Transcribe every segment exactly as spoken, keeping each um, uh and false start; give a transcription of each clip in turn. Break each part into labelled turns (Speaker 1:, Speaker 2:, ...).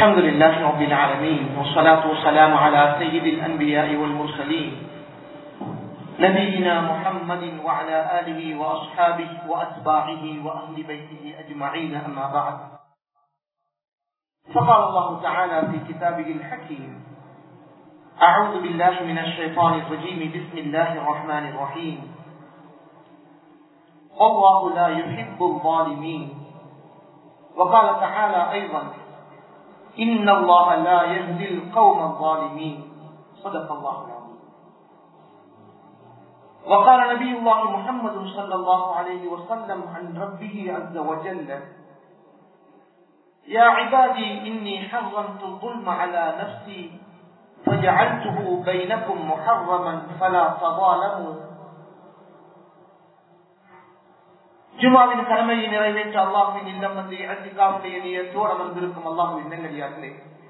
Speaker 1: الحمد لله رب العالمين والصلاة والسلام على سيد الأنبياء والمرسلين نبينا محمد وعلى آله وأصحابه وأتباعه وأهل بيته أجمعين أما بعد فقال الله تعالى في كتابه الحكيم أعوذ بالله من الشيطان الرجيم بسم الله الرحمن الرحيم والله لا يحب الظالمين وقال تعالى أيضا إن الله لا يهدي القوم الظالمين صدق الله العظيم. وقال نبي الله محمد صلى الله عليه وسلم عن ربه عز وجل يا عبادي إني حرمت الظلم على نفسي فجعلته بينكم محرما فلا تظالموا. ஜுமாவின் கடமையை நிறைவேற்ற அல்லாஹ்வின் இல்லம் வந்து இஅ்திகாஃபுடைய நியத்தோடு அமர்ந்திருக்கும் அல்லாஹ்வின் நல்லடியார்களே,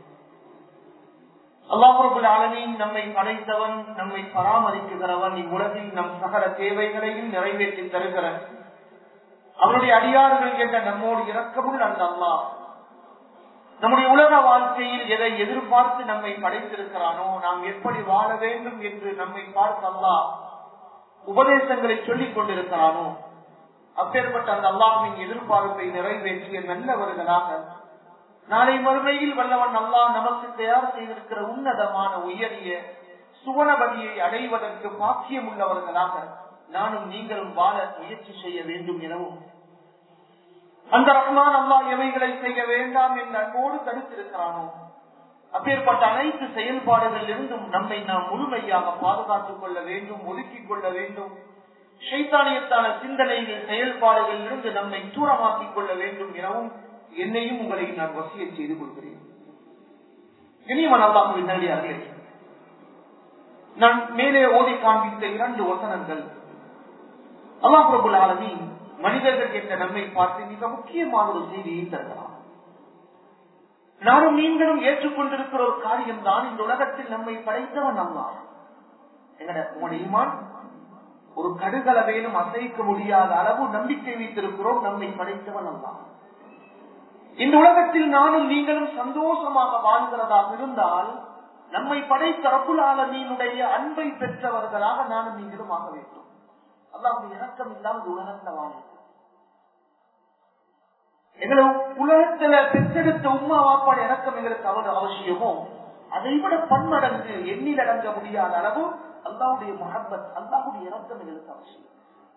Speaker 1: அல்லாஹ் ரப்பல் ஆலமீன் நம்மை படைத்தவன், நம்மை பராமரிக்கிறவன், இவ்வுலகில் நம் சகல தேவைகளையும் நிறைவேற்றி தருகிற அவருடைய அடியார்கள் என்ற நம்மோடு இரக்கமுள்ள அந்த அல்லாஹ் நம்முடைய உலக வாழ்க்கையில் எதை எதிர்பார்த்து நம்மை படைத்திருக்கிறானோ, நாம் எப்படி வாழ வேண்டும் என்று நம்மை பார்த்து அல்லாஹ் உபதேசங்களை சொல்லிக் கொண்டிருக்கிறானோ, அப்பேற்பட்ட அந்த அல்லாஹ்வின் எதிர்பார்ப்பை நிறைவேற்றிய நல்லவர்களாக நாளை மறுமையில் வல்லவன் அல்லாஹ் நமக்கு தயார் செய்திருக்கிற உன்னதமான உயரிய சுவனபதியை அடைவதற்கு பாக்கியம் உள்ளவர்களாக நானும் நீங்களும் வாழ முயற்சி செய்ய வேண்டும் எனவும், அந்த ரஹ்மான் அல்லாஹ் எவைகளை செய்ய வேண்டாம் என்று அன்போடு தடுத்திருக்கிறானோ அப்பேற்பட்ட அனைத்து செயல்பாடுகளில் இருந்தும் நம்மை நாம் முழுமையாக பாதுகாத்துக் கொள்ள வேண்டும், ஒதுக்கிக் கொள்ள வேண்டும். ஷைத்தானியத்தான சிந்தனைகள் செயல்பாடுகளில் இருந்து நம்மை தூரமாக்கிக் கொள்ள வேண்டும் எனவும் என்னையும் உங்களை நான் வசியத் செய்து கொள்கிறேன். இனியவன் அல்லாஹ்வின் நல்லடியார்களே, நான் மேலே ஓதி காண்பித்த இரண்டு வசனங்கள் அல்லாஹ் ரப்பல் ஆலமீன் மனிதர்கள் என்ற நம்மை பார்த்து மிக முக்கியமான ஒரு செய்தியை தருகிறார். நானும் நீங்களும் ஏற்றுக்கொண்டிருக்கிற ஒரு காரியம் தான், இந்த உலகத்தில் நம்மை படைத்தவன் அல்லாஹ். எங்களுடைய ஈமான் ஒரு கடுகளவேனும் அசைக்க முடியாத அளவு நம்பிக்கை வைத்திருக்கிறோம், நம்மை படைத்தவன் அல்லாஹ். இந்த உலகத்தில் நானும் நீங்களும் சந்தோஷமாக வாழ்கிறதாக இருந்தால் நம்மை படைத்த ரப்புல் ஆலமீனுடைய அன்பை பெற்றவர்களாக நானும் நீங்களும் ஆக வேண்டும். அல்லாஹ்வுடைய இரக்கம் இல்லாமல் உலகத்தில் வாழ எங்களை உலகத்துல பெற்றெடுத்த உம்மா வாப்பாடு இரக்கம் எங்களுக்கு அவரு அவசியமோ அதை விட பன்மடங்கு எண்ணில் அடங்க முடியாத அளவு அல்லாஹ்வுடைய முஹப்பத், அல்லாஹ்வுடைய இரக்கம் எங்களுக்கு அவசியம்.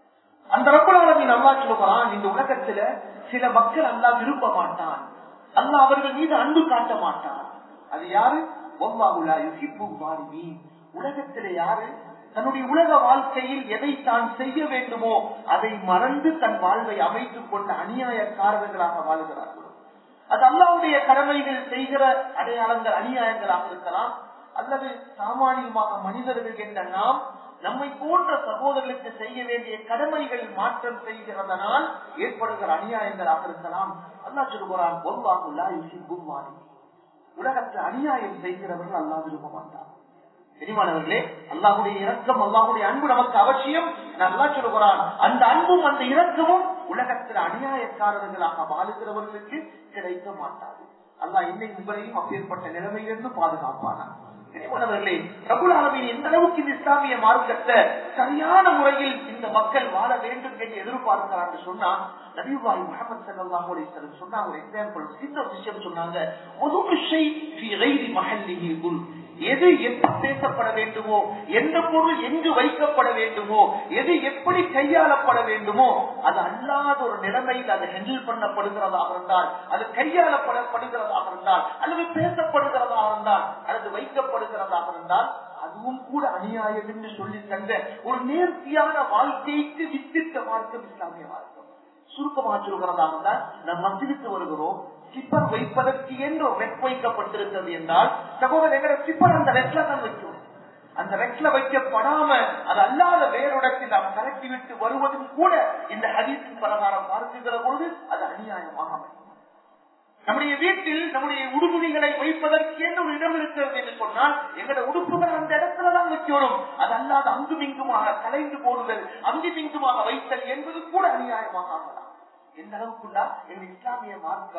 Speaker 1: அந்த ரப்பல் ஆலமீன் அல்லாஹ் சொல்றான், இந்த உலகத்துல சில மக்கள் அல்லாஹ் விரும்ப மாட்டான், அல்லாஹ் அவர்கள் மீது அன்பு காட்ட மாட்டான். அது யாரு? வல்லாஹு லா யுஹிப்புல் ஸாலிமீன். உலகத்திலே யாரு தன்னுடைய உலக வாழ்க்கையில் எதை தான் செய்ய வேண்டுமோ அதை மறந்து தன் வாழ்வை அமைத்துக் கொண்ட அநியாயக்காரர்களாக வாழ்கிறார்கள். அது அல்லாஹ்வுடைய கடமைகள் செய்கிற அடையாளங்கள் அநியாயங்களாக இருக்கலாம், அல்லது சாமானியமாக மனிதர்கள் என்ற நாம் நம்மை போன்ற சகோதரர்களுக்கு செய்ய வேண்டிய கடமைகள் மாற்றம் செய்கிறதனால் ஏற்படுகிற அநியாயங்களாக இருக்கலாம். அல்லாஹ் சொல்கிறான், வல்லாஹு லா யுஹிப்புல் ஸாலிமீன். உலகத்தில் அநியாயம் செய்கிறவர்கள் அல்லாஹ் விரும்ப மாட்டார். தெரியுமானவர்களே, அல்லாஹ்வுடைய இரக்கம், அல்லாஹ்வுடைய அன்பு நமக்கு அவசியம். அல்லாஹ் சொல்கிறான், அந்த அன்பும் அந்த இரக்கமும் உலகத்தில் அநியாயக்காரர்களாக வாழுகிறவர்களுக்கு கிடைக்க மாட்டாது. அல்லாஹ் என்னை உங்களையும் அப்பேற்பட்ட நிலைமையிலிருந்து பாதுகாப்பானா. தெரியுமானவர்களே, ரப்புல் ஆலமீன் எந்த அளவுக்கு இந்த இஸ்லாமிய மார்க்கத்தை சரியான முறையில் இந்த மக்கள் வாழ வேண்டும் என்று எதிர்பார்க்கிறான்னு சொன்னா, நபியுல்லாஹி முஹம்மது ஸல்லல்லாஹு அலைஹி வஸல்லம் சொன்ன ஒரு எக்ஸாம்பிள், சின்ன விஷயம் சொன்னாங்க. ஒதுக்கு ஷை ஃபீ கைரி மஹல்லிஹி குல். எது எப்ப பேசப்பட வேண்டுமோ, எந்த பொருள் எங்கு வைக்கப்பட வேண்டுமோ, எது எப்படி கையாளப்பட வேண்டுமோ அது அல்லாத ஒரு நிலைமையில் அது ஹேண்டில் பண்ணப்படுகிறதாக இருந்தால், அது கையாளப்படப்படுகிறதாக இருந்தால், அல்லது பேசப்படுகிறதாக இருந்தால், அல்லது வைக்கப்படுகிறதாக இருந்தால் அதுவும் கூட அநியாயம் என்று சொல்லி தந்த ஒரு நேர்த்தியான வாழ்க்கைக்கு வித்திட்ட மார்க்கம் இஸ்லாமிய மார்க்கம். சுருக்கமாக சொல்கிறதாக இருந்தால், நம் மஸ்ஜிதுக்கு வருகிறோம், சிப்பர் வைப்பதற்கு என்று ரெக் வைக்கப்பட்டிருக்கிறது என்றால், சகோதரர் சிப்பர் அந்த ரெக்ல தான் வைக்கும். அந்த ரெக்ல வைக்கப்படாம அது அல்லாத வேறிடத்தில் நாம் கலட்டி விட்டு வருவதும் கூட இந்த ஹதீஸின் பிரகாரம் பார்க்கிற பொழுது அது அநியாயமாக அமையும். நம்முடைய வீட்டில் நம்முடைய உடுதுணிகளை வைப்பதற்கு என்று ஒரு இடம் இருக்கிறது என்று சொன்னால், எங்களுடைய உடுப்புகள் அந்த இடத்துலதான் வைக்கணும். அது அல்லாத அங்கும் இங்குமாக கலைந்து போடுதல், அங்கும் இங்குமாக வைத்தல் என்பது கூட அநியாயமாக ஆகலாம். எந்த அளவுக்குள்ளா எங்க இஸ்லாமிய மார்க்கம்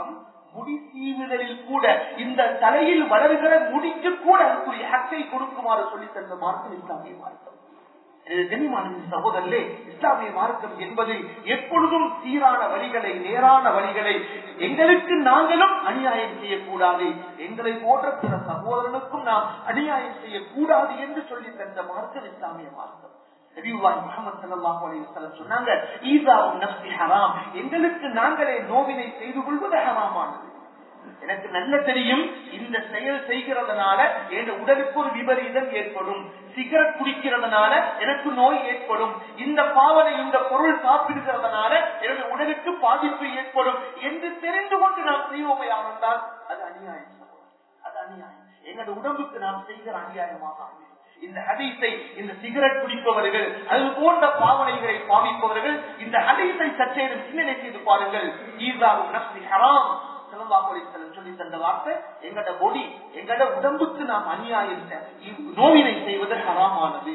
Speaker 1: முடி சீவுதலில் கூட இந்த தலையில் வளர்கிற முடிக்கு கூட அதுக்குரிய ஹக்கை கொடுக்குமாறு சொல்லி தந்த மார்க்கம் இஸ்லாமிய மார்க்கம். சகோதரர்களே, இஸ்லாமிய மார்க்கம் என்பது எப்பொழுதும் சீரான வழிகளை, நேரான வழிகளை, எங்களுக்கு நாங்களும் அநியாயம் செய்யக்கூடாது, எங்களை போன்ற பிற சகோதரனுக்கும் நாம் அநியாயம் செய்யக்கூடாது என்று சொல்லி தந்த மார்க்கம் இஸ்லாமிய மார்க்கம். சொன்னாங்க, எங்களுக்கு நாங்களே நோவினை செய்து கொள்வது ஹராமானது. எனக்கு நல்ல தெரியும், இந்த செயல் செய்கிறதுனால என் உடலுக்கு ஒரு விபரீதம் ஏற்படும், சிகரெட் குடிக்கிறதுனால எனக்கு நோய் ஏற்படும், இந்த பாவனை இந்த பொருள் சாப்பிடுகிறதுனால எனது உடலுக்கு பாதிப்பு ஏற்படும் என்று தெரிந்து கொண்டு நாம் செய்வோமே ஆனால் அது அநியாயம். அது அநியாயம், எங்களோட உடம்புக்கு நாம் செய்கிற அநியாயமாக அமையும். இந்த ஹதீஸை இந்த சிகரெட் குடிப்பவர்கள், அது போன்ற பாவனைகளை பாவிப்பவர்கள் இந்த ஹதீஸை சற்றேனும் சிந்தனை செய்து பாருங்கள். ஈஸாவு நஃப்ஸி ஹராம் சொல்லி தந்த வார்த்தை, எங்கட பொடி எங்கட உடம்புக்கு நாம் அநியாயம் நோவினை செய்வது ஹராமானது.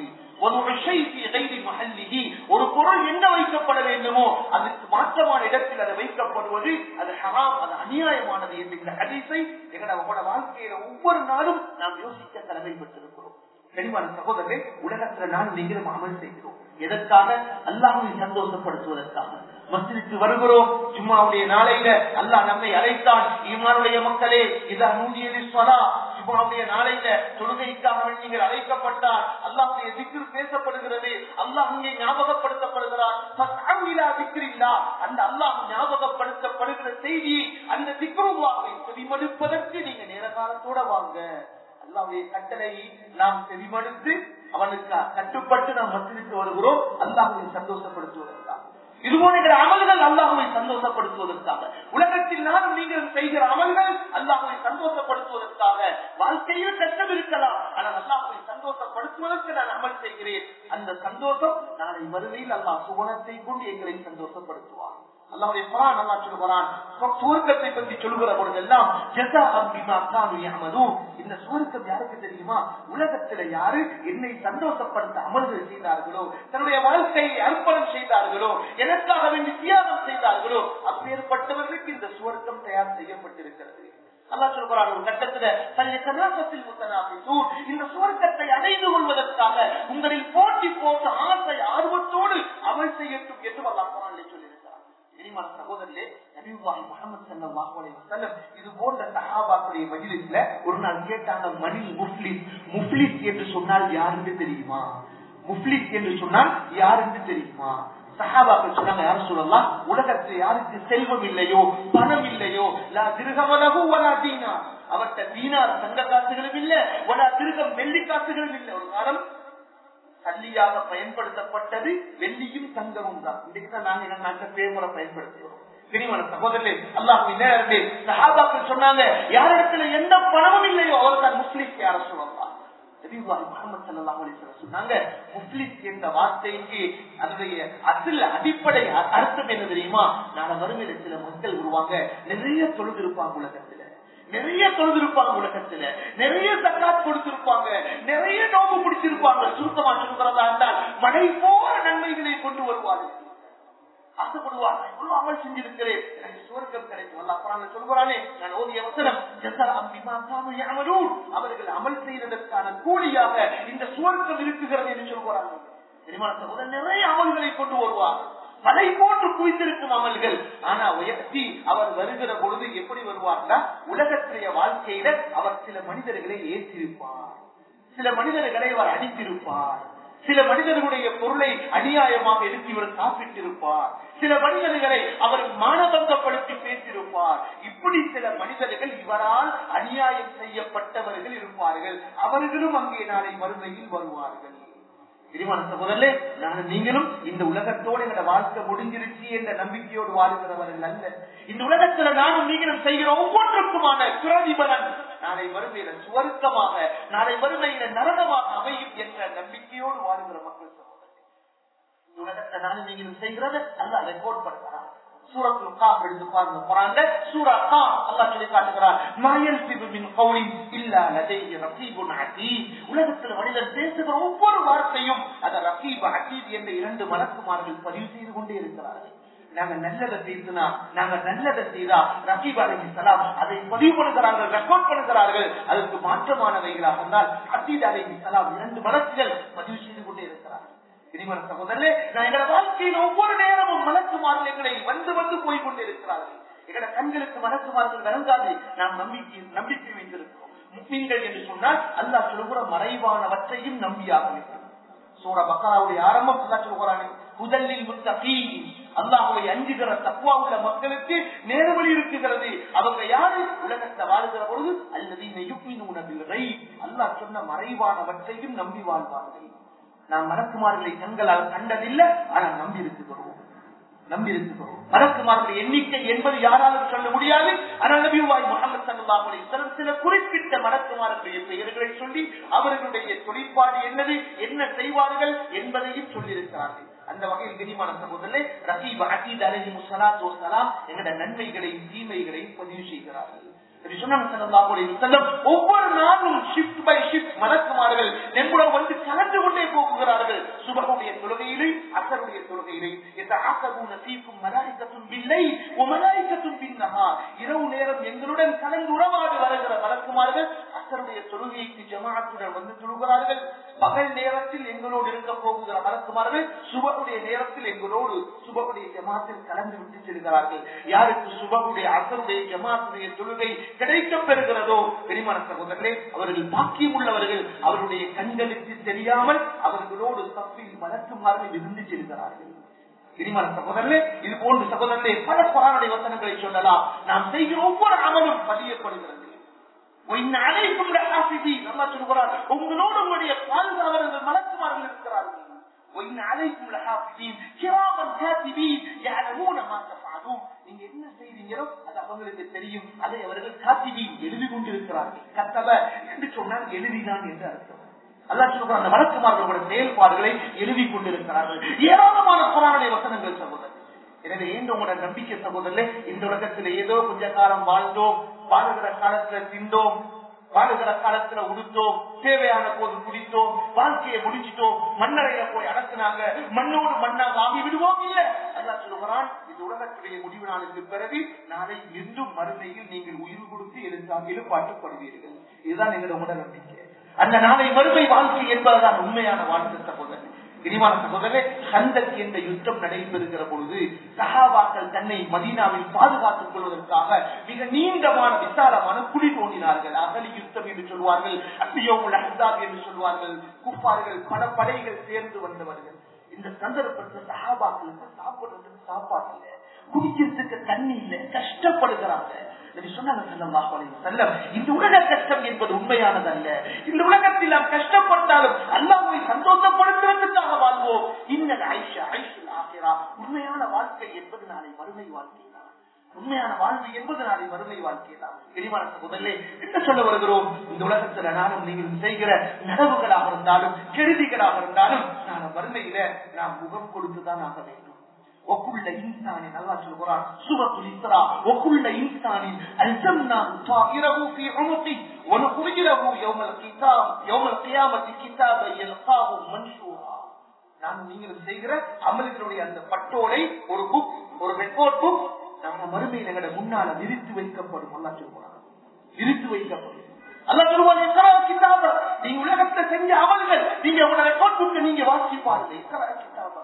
Speaker 1: ஒரு பொருள் என்ன வைக்கப்பட வேண்டுமோ அதுக்கு மாற்றமான இடத்தில் அதை வைக்கப்படுவது அது ஹராம், அது அநியாயமானது என்று இந்த ஹதீஸை எங்களோட வாழ்க்கையில ஒவ்வொரு நாளும் நாம் யோசிக்க கடமைப்பட்டிருக்கிறோம். கனிவான சகோதரர்களே, உலகத்துல நான் நீங்களும் அமல் செய்கிறோம். எதற்காக? அல்லாஹ்வை சந்தோஷப்படுத்துவதற்காக. மஸ்ஜிதுக்கு வருகிறோம், ஜும்மாவுடைய நாளையில அல்லாஹ் நம்மை அழைத்தான், ஈமானுடைய மக்களே இதா நூதிய லிஸ்ஸலா, ஜும்மாவுடைய நாளையில தொழுகைக்காக நீங்கள் அழைக்கப்பட்டால் அல்லாஹ்வுடைய திக்ர் பேசப்படுகிறது, அல்லாஹ் இங்கே ஞாபகப்படுத்தப்படுகிறார். ஃபஸ்அவிலா திக்ரில்லா, அந்த அல்லாஹ் ஞாபகப்படுத்தப்படுகிற செய்தி, அந்த திக்ருல்லாஹை செவிமடுப்பதற்கு நீங்க நேர காலத்தோட வாங்க. அல்லாஹ்வுடைய கட்டளை நாம் செவிமடுத்து அவனுக்கு கட்டுப்பட்டு நாம் மஸ்ஜிதுக்கு வருகிறோம், அல்லாஹ்வை சந்தோஷப்படுத்துவதற்காக. இதுபோல அமல்கள் அல்லாஹ்வை சந்தோஷப்படுத்துவதற்காக. உலகத்தில் நானும் நீங்கள் செய்கிற அமல்கள் அல்லாஹ்வை சந்தோஷப்படுத்துவதற்காக. வாழ்க்கையில் கஷ்டம் இருக்கலாம், ஆனால் அல்லாஹ்வை சந்தோஷப்படுத்துவதற்கு நான் அமல் செய்கிறேன். அந்த சந்தோஷம் நாளை மறுமையில் அல்லாஹ் சுவனத்தை கொண்டு எங்களை சந்தோஷப்படுத்துவார். அல்லாஹ்வுடைய குர்ஆன் அல்லாஹ் சொல்கிறான், சுவர்க்கத்தை பற்றி சொல்கிற பொழுதெல்லாம் ஜஸாஅன் பிமா கானூ யஅமலூன், இந்த சுவர்க்கம் யாருக்கு தெரியுமா? உலகத்தில் யாரு என்னை சந்தோஷப்படுத்த அமல்கள் செய்தார்களோ, தன்னுடைய வாழ்க்கையை அர்ப்பணம் செய்தார்களோ, எனக்காக வேண்டி தியாகம் செய்தார்களோ, அப்பேற்பட்டவர்களுக்கு இந்த சுவர்க்கம் தயார் செய்யப்பட்டிருக்கிறது. அல்லாஹ் சொல்கிறான் ஒரு கட்டத்துல, இந்த சுவர்க்கத்தை அடைந்து கொள்வதற்காக உங்களில் போட்டி போட்ட ஆசை ஆர்வத்தோடு அமல் செய்யட்டும் என்று அல்லாஹ் குர்ஆனிலே சொல்லியிருக்கிறார். சகோதரர்களே, நபியுல்லாஹி முஹம்மது ஸல்லல்லாஹு அலைஹி வஸல்லம் இது போன்ற சஹாபாக்களுடைய மஜ்லிஸ்ல ஒரு நாள் கேட்டாங்க, மனில் முஃப்லிஸ், முஃப்லிஸ் என்று சொன்னால் யாருக்கு தெரியுமா? முஃப்லிஸ் என்று சொன்னால் யாருக்கு தெரியுமா? சஹாபாக்கள் சொன்னாங்க, யார் சொல்லலாம், உலகத்தில் யாருக்கு செல்வம் இல்லையோ, பணம் இல்லையோ, லா திர்ஹமலஹு வலா தீனார், அவர்கிட்ட தீனார் தங்க காசுகளும் இல்ல, வலா திர்ஹம் வெள்ளி காசுகளும் இல்லை. ஒரு காலம் சல்லியாக பயன்படுத்தப்பட்டது வெள்ளியும் தங்கமும் தான். இன்னைக்கு தான் நாங்க எங்க நாட்டில் பேமுறை பயன்படுத்துகிறோம். பிரிவான சகோதரர்களே, அல்லாஹ்வின் நேரடியே சஹாபாக்கள் சொன்னாங்க, யாரிடத்துல எந்த பணமும் இல்லையோ அவர் தான் முஃப்லிஸ். யார சொல்லலாம், நபியுல்லாஹி முஹம்மது ஸல்லல்லாஹு அலைஹி வஸல்லம் சொன்னாங்க, முஃப்லிஸ் என்ற வார்த்தைக்கு அதனுடைய அசல் அடிப்படை அர்த்தம் என்ன தெரியுமா? நாளை வறுமையில சில மக்கள் வருவாங்க, நிறைய தொழுது இருப்பாங்க, உலகத்துல நிறைய தொழுதிருப்பாங்க, உலகத்துல நிறைய தக்காத் கொடுத்திருப்பாங்க, நிறைய நோம்பு பிடிச்சிருப்பாங்க. சுருக்கமா சொல்கிறதா இருந்தால் மழை போற நன்மைகளை கொண்டு வருவார்கள், ஆசைப்படுவார்கள். இவ்வளவு அமல் செஞ்சிருக்கிறேன், எனக்கு சுவர்க்கம் கிடைக்கும். அல்லாஹ் குர்ஆன்ல சொல்கிறானே, நான் ஓதிய வசனம், ஜஸாஅன் பிமா கானூ யஅமலூன், அவர்கள் அமல் செய்ததற்கான கூலியாக இந்த சுவர்க்கம் இருக்குகிறது என்று சொல்கிறார்கள். தெரியுமா சகோதரர், நிறைய அமல்களை கொண்டு வருவார், மலை போன்று குவித்திருக்கும் அமல்கள். ஆனா உயர்த்தி அவர் வருகிற பொழுது எப்படி வருவார்னா, உலகத்திலேய வாழ்க்கையில அவர் சில மனிதர்களை ஏற்றிருப்பார், சில மனிதர்களை அவர் அடித்திருப்பார், சில மனிதர்களுடைய பொருளை அநியாயமாக எடுத்து இவர் சாப்பிட்டிருப்பார், சில மனிதர்களை அவர் மானபங்கப்படுத்தி பேசியிருப்பார். இப்படி சில மனிதர்கள் இவரால் அநியாயம் செய்யப்பட்டவர்கள் இருப்பார்கள். அவர்களும் அங்கே நாளை மறுமையில் வருவார்கள். பிரிவான சகோதரர்களே, நானும் நீங்களும் இந்த உலகத்தோடு எங்களோட வாழ்க்கை முடிஞ்சிருச்சு என்ற நம்பிக்கையோடு வாழ்கிறவர்கள் அல்ல. இந்த உலகத்துல நானும் நீங்களும் செய்கிற ஒவ்வொன்றுக்குமான பிரதிபலன் நாளை வறுமையில சுவர்க்கமாக, நாளை வறுமையில நரகமாக அமையும் என்ற நம்பிக்கையோடு வாழ்கிற மக்கள் சகோதரர்கள். இந்த உலகத்தை நானும் நீங்களும் செய்கிறது அல்லாஹ் ரெக்கார்ட் பண்றான். சூரத்துல் காஃப் எடுத்து பாருங்க, குர்ஆன்ல சூரா காஃப் அல்லாஹ் சொல்லி காட்டுகிறார், மா யல்ஃபிது மின் கௌலின் இல்லா லதைஹி ரகீபுன் அதீத். உலகத்தில் மனிதர் பேசுகிற ஒவ்வொரு வார்த்தையும் அத ரகீப் அதீத் என்ற இரண்டு மலக்குமார்கள் பதிவு செய்து கொண்டே இருக்கிறார்கள். நாங்க நல்லதை செய்தா நாங்க நல்லதை செய்தா ரகீப் அலைஹிஸ்ஸலாம் அதை பதிவு பண்ணுகிறார்கள், ரெக்கார்ட் பண்ணுகிறார்கள். அதுக்கு மாற்றமானவைகளாக இருந்தால் அதீத் அலைஹிஸ்ஸலாம் இரண்டு மலக்குகள் பதிவு செய்து கொண்டே இருக்கிறார்கள். இனிமன சகோதரர்களே, நான் எங்களோட வாழ்க்கையில் ஒவ்வொரு நேரமும் மலக்குமார்கள் எங்களை வந்து வந்து போய் கொண்டே இருக்கிறார்கள். எங்களோட கண்களுக்கு மலக்குமார்கள் விளங்காது, நாம் நம்பிக்கை நம்பிக்கை வைத்திருக்கிறோம். முஸ்லிம்கள் என்று சொன்னால் அல்லாஹ் சொல்லுகிற மறைவானவற்றையும் நம்பியாக இருக்கிறோம். சூரா பக்ராவுடைய ஆரம்பம் அல்லாஹ் சொல்கிறானே, முதலில் முத்தகீன், அல்லாஹ்வை அஞ்சுகிற தக்வா உள்ள மக்களுக்கு நேர்வழி இருக்குகிறது. அவங்க யாரு? உலகத்தை வாழுகிற பொழுது அல்லதீன யுக்மினூன பில் கைப், அல்லாஹ் சொன்ன மறைவானவற்றையும் நம்பி வாழ்வார்கள். நாம் மலக்குமார்களை கண்களால் கண்டதில்லை, ஆனால் நம்பி இருக்கிறோம் நம்பி இருக்கிறோம். மலக்குமார்களுடைய எண்ணிக்கை என்பது யாராலும் சொல்ல முடியாது. ஆனால் நபியுல்லாஹி முஹம்மது ஸல்லல்லாஹு அலைஹி வஸல்லம் சில குறிப்பிட்ட மலக்குமார்களுடைய பெயர்களை சொல்லி அவர்களுடைய தொழிற்பாடு என்னது, என்ன செய்வார்கள் என்பதையும் சொல்லியிருக்கிறார்கள். அந்த வகையில் கனிமான சகோதரர்களே, ரகீப் அதீத் அலைஹிஸ்ஸலாத்து வஸ்ஸலாம் எங்களுடைய நன்மைகளையும் தீமைகளையும் பதிவு செய்கிறார்கள். ஒவ்வொரு நாளும் ஷிப்ட் பை ஷிப்ட் மலக்குமார்கள் நம்முடன் வந்து கலந்து கொண்டே போகிறார்கள். சுபஹுடைய தொழுகையிலே, அஸருடைய தொழுகையிலே இரவு நேரம் எங்களுடன் கலந்து உறவாடு வருகிற மலக்குமார்கள் அஸருடைய தொழுகைக்கு ஜமாஅத்துடன் வந்து தொழுகிறார்கள். பகல் நேரத்தில் எங்களோடு இருக்க போகிற மலக்குமார்கள் சுபஹுடைய நேரத்தில் எங்களோடு சுபஹுடைய ஜமாஅத்தில் கலந்து விட்டு செல்கிறார்கள். யாருக்கு சுபஹுடைய அஸருடைய ஜமாஅத்துடைய தொழுகை கிடைக்கப் பெறுகிறதோ பெருமான சகோதரர்களே, அவர்கள் பாக்கியம் உள்ளவர்கள். அவருடைய கண்களுக்கு தெரியாமல் அவர்களோடு தப்பில் மலக்குமார்கள் இருந்து செல்கிறார்கள். பெருமான சகோதரர்களே, இது போன்ற சகோதரர்களே பல குர்ஆனுடைய வசனங்களை சொல்லலாம். நாம் செய்கிற ஒவ்வொரு அமலும் பதியப்படுகிறது. உங்களோடு உங்களுடைய பாதுகாவலர்கள் மலக்குமார்கள் இருக்கிறார்கள். நீங்க என்ன செய்வீங்களோ அது அவங்களுக்கு தெரியும். அதை அவர்கள் காத்திபீன் எழுதி கொண்டிருக்கிறார்கள். கத்தப என்று சொன்னால் எழுதினான் என்று அர்த்தம். அல்லாஹ் சொல்றான், அந்த மலக்குமார்களுடைய செயல்பாடுகளை எழுதி கொண்டிருக்கிறார்கள். ஏராளமான குர்ஆனுடைய வசனங்கள் சகோதரர். எனவே ஏன் உங்களோட நம்பிக்கை சகோதரர்களே, இந்த உலகத்தில் ஏதோ கொஞ்ச காலம் வாழ்ந்தோம், வாழுகிற காலத்துல திண்டோம், வாழுகிற காலத்துல உடுத்தோம், தேவையான போது குடித்தோம், வாழ்க்கையை முடிச்சிட்டோம், மண்ணறையில போய் அடக்குனாங்க, மண்ணோடு மண்ணாக ஆகி விடுவோம். இல்ல, அல்லாஹ் சொல்லுகிறான், இது உலகத்துடைய முடிவு நாளுக்கு பிறகு நாளை மீண்டும் மறுமையில் நீங்கள் உயிர் கொடுத்து எழுத்தாக எழுப்பாட்டுப்படுவீர்கள். இதுதான் எங்களோட நம்பிக்கை. அந்த நாளை மறுமை வாழ்க்கை என்பதுதான் உண்மையான வாழ்க்கை சகோதரர். இனிமான சகோதரே, கந்தக் என்ற யுத்தம் நடைபெறுகிற பொழுது சஹாபாக்கள் தன்னை மதீனாவில் பாதுகாத்துக் கொள்வதற்காக மிக நீண்டமான விசாலமான குழி தோண்டினார்கள். அகலி யுத்தம் என்று சொல்வார்கள், அத்தியோமுல் அஹ்ஸாப் என்று சொல்வார்கள். குஃபார்கள் பல படைகள் சேர்ந்து வந்தவர்கள். இந்த சந்தர்ப்பத்தில் சஹாபாக்களுக்கு சாப்பிடுறதுக்கு சாப்பாடு இல்லை, குடிக்கிறதுக்கு தண்ணி இல்லை, கஷ்டப்படுகிறாங்க. இந்த உலக கஷ்டம் என்பது உண்மையானதல்ல. இந்த உலகத்தில் நாம் கஷ்டப்பட்டாலும் அல்லாஹ்வை சந்தோஷப்படுத்துவதற்காக வாழ்வோம். இன்னல் ஐஷா ஐஷுல் ஆகிரா, உண்மையான வாழ்க்கை என்பது நாளை மறுமை வாழ்க்கை தான். உண்மையான வாழ்வு என்பது நாளை மறுமை வாழ்க்கை தான். பெரியமான சகோதரர்களே, என்ன சொல்ல வருகிறோம்? இந்த உலகத்துல நானும் நீங்கள் செய்கிற நடவுகளாக இருந்தாலும் கெடுதிகளாக இருந்தாலும் நான் மறுமையில நாம் முகம் கொடுத்துதான் ஆக வேண்டும். وكل انسان الله سبحانه سوره الاسراء وكل انسان الزمناه طائره في عنقه ونخرج له يوم القيامه يوم القيامه كتابا يلقاه منشورا. நான் நீங்கள் செய்கிற அமல்களுடைய அந்த பட்டோலை, ஒரு புக், ஒரு ரெக்கார்ட் புக் நம்ம மறுமையில் எங்கட முன்னால விரித்து வைக்கப்படும். அல்லாஹ் சொல்றான், விரித்து வைக்கப்படும். அல்லாஹ் சொல்றான், இக்ரா கிதாப, நீங்க உலகத்துல செஞ்ச அமல்கள் நீங்க உங்க ரெக்கார்ட் புக் நீங்க வாசி பாருங்க. இக்ரா கிதாப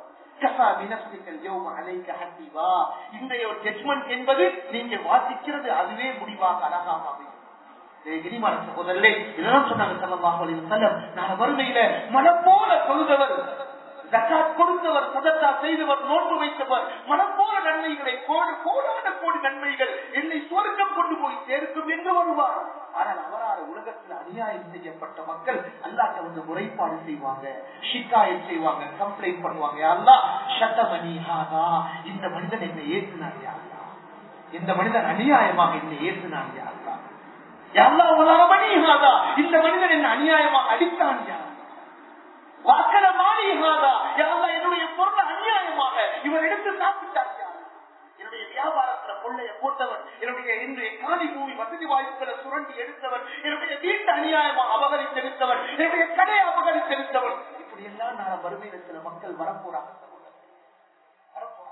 Speaker 1: இன்றைய ஒரு ஜட்ஜ்மெண்ட் என்பது நீங்க வாசிக்கிறது அதுவே முடிவாக அழகாக அமையும். சகோதரர்களே, இதெல்லாம் சொன்னாங்க ஸல்லல்லாஹு அலைஹி வஸல்லம், நான் வறுமையில மனம் போல தொழுதவர், ஜகாத் கொடுத்தவர், சதக்கா செய்தவர், நோன்பு வைத்தவர், மனம் போல நன்மைகளை கோடி கோடான கோடி நன்மைகள் என்னை சொர்க்கம் கொண்டு போய் சேர்க்கும் என்று வருவார். ஆனால் அவரால் உலகத்தில் அநியாயம் செய்யப்பட்ட மக்கள் அல்லாஹ்ட்ட வந்து முறைப்பாடு செய்வாங்க, ஷிகாயத் செய்வாங்க, கம்ப்ளைண்ட் பண்ணுவாங்க. அல்லாஹ் ஷதமனி ஹாதா, இந்த மனிதன் என்னை ஏற்றினார் யா அல்லாஹ், இந்த மனிதன் அநியாயமாக என்னை ஏற்றினார் யா அல்லாஹ், யா அல்லாஹ் வலமனி ஹாதா, இந்த மனிதன் என்னை அநியாயமாக அடித்தான் யா அல்லாஹ், வாக்கல மாலி ஹாதா, யா அல்லாஹ் என்னுடைய பொருளை அநியாயமாக இவர் எடுத்து சாப்பிட்டார் யா அல்லாஹ், என்னுடைய வியாபாரத்துல கொள்ளைய போட்டவர், என்னுடைய இன்றைய காணி பூமி வசதி வாய்ப்புகளை சுரண்டி எடுத்தவர், என்னுடைய வீட்டு அநியாயமாக அபகரித்தெடுத்தவர், என்னுடைய கடையை அபகரித்தெடுத்தவர், இப்படி எல்லாம் நான் வறுமையில சில மக்கள் வரப்போறாங்க.